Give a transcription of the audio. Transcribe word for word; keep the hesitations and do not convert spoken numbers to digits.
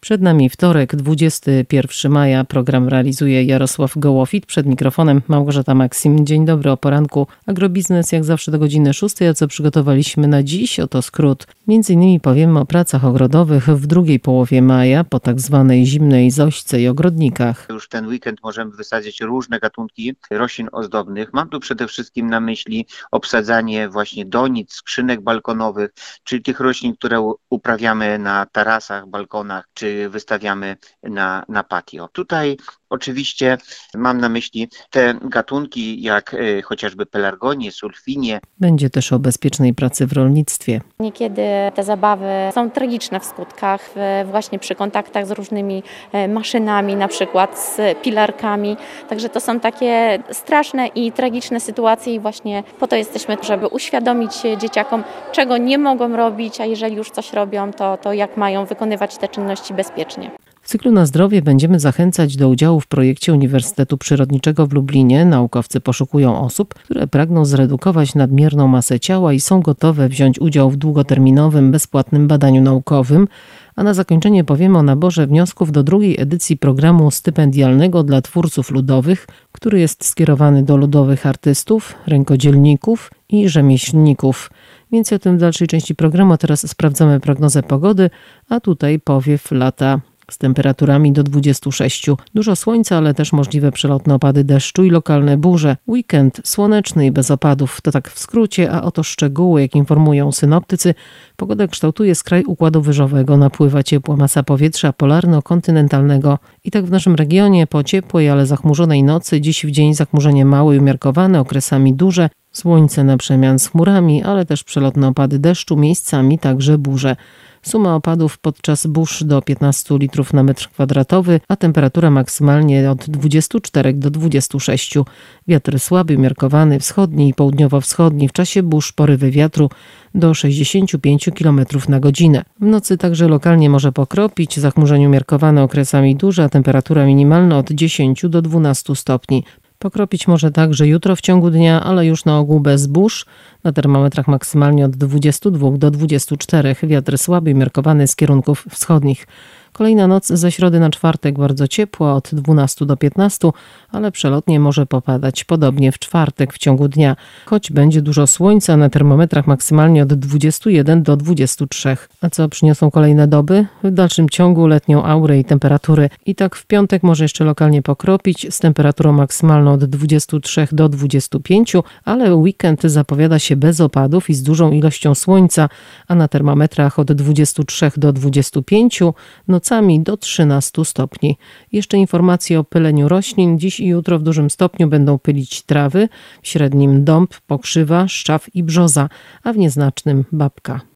Przed nami wtorek, dwudziestego pierwszego maja. Program realizuje Jarosław Gołofit. Przed mikrofonem Małgorzata Maksim. Dzień dobry, o poranku. Agrobiznes jak zawsze do godziny szóstej. A co przygotowaliśmy na dziś? Oto skrót. Między innymi powiemy o pracach ogrodowych w drugiej połowie maja, po tak zwanej zimnej zośce i ogrodnikach. Już ten weekend możemy wysadzić różne gatunki roślin ozdobnych. Mam tu przede wszystkim na myśli obsadzanie właśnie donic, skrzynek balkonowych, czyli tych roślin, które uprawiamy na tarasach, balkonach, czy wystawiamy na, na patio. Tutaj oczywiście mam na myśli te gatunki jak y, chociażby pelargonie, sulfinie. Będzie też o bezpiecznej pracy w rolnictwie. Niekiedy te zabawy są tragiczne w skutkach, w, właśnie przy kontaktach z różnymi maszynami, na przykład z pilarkami. Także to są takie straszne i tragiczne sytuacje i właśnie po to jesteśmy, żeby uświadomić dzieciakom, czego nie mogą robić, a jeżeli już coś robią, to, to jak mają wykonywać te czynności bezpiecznie. W cyklu Na zdrowie będziemy zachęcać do udziału w projekcie Uniwersytetu Przyrodniczego w Lublinie. Naukowcy poszukują osób, które pragną zredukować nadmierną masę ciała i są gotowe wziąć udział w długoterminowym, bezpłatnym badaniu naukowym. A na zakończenie powiemy o naborze wniosków do drugiej edycji programu stypendialnego dla twórców ludowych, który jest skierowany do ludowych artystów, rękodzielników i rzemieślników. Więcej o tym w dalszej części programu. A teraz sprawdzamy prognozę pogody, a tutaj powiew lata z temperaturami do dwudziestu sześciu. Dużo słońca, ale też możliwe przelotne opady deszczu i lokalne burze. Weekend słoneczny i bez opadów. To tak w skrócie, a oto szczegóły, jak informują synoptycy. Pogodę kształtuje skraj układu wyżowego. Napływa ciepła masa powietrza polarno-kontynentalnego. I tak w naszym regionie po ciepłej, ale zachmurzonej nocy. Dziś w dzień zachmurzenie małe i umiarkowane, okresami duże. Słońce na przemian z chmurami, ale też przelotne opady deszczu, miejscami także burze. Suma opadów podczas burz do piętnastu litrów na metr kwadratowy, a temperatura maksymalnie od dwudziestu czterech do dwudziestu sześciu. Wiatr słaby, umiarkowany, wschodni i południowo-wschodni. W czasie burz porywy wiatru do sześćdziesięciu pięciu kilometrów na godzinę. W nocy także lokalnie może pokropić, zachmurzenie umiarkowane, okresami duże, a temperatura minimalna od dziesięciu do dwunastu stopni. Pokropić może także jutro w ciągu dnia, ale już na ogół bez burz. Na termometrach maksymalnie od dwudziestu dwóch do dwudziestu czterech. Wiatr słaby, umiarkowany z kierunków wschodnich. Kolejna noc ze środy na czwartek bardzo ciepła, od dwunastu do piętnastu, ale przelotnie może popadać podobnie w czwartek w ciągu dnia. Choć będzie dużo słońca, na termometrach maksymalnie od dwudziestu jeden do dwudziestu trzech. A co przyniosą kolejne doby? W dalszym ciągu letnią aurę i temperatury. I tak w piątek może jeszcze lokalnie pokropić z temperaturą maksymalną od dwudziestu trzech do dwudziestu pięciu, ale weekend zapowiada się bez opadów i z dużą ilością słońca, a na termometrach od dwudziestu trzech do dwudziestu pięciu, nocami do trzynastu stopni. Jeszcze informacje o pyleniu roślin. Dziś i jutro w dużym stopniu będą pylić trawy, w średnim dąb, pokrzywa, szczaw i brzoza, a w nieznacznym babka.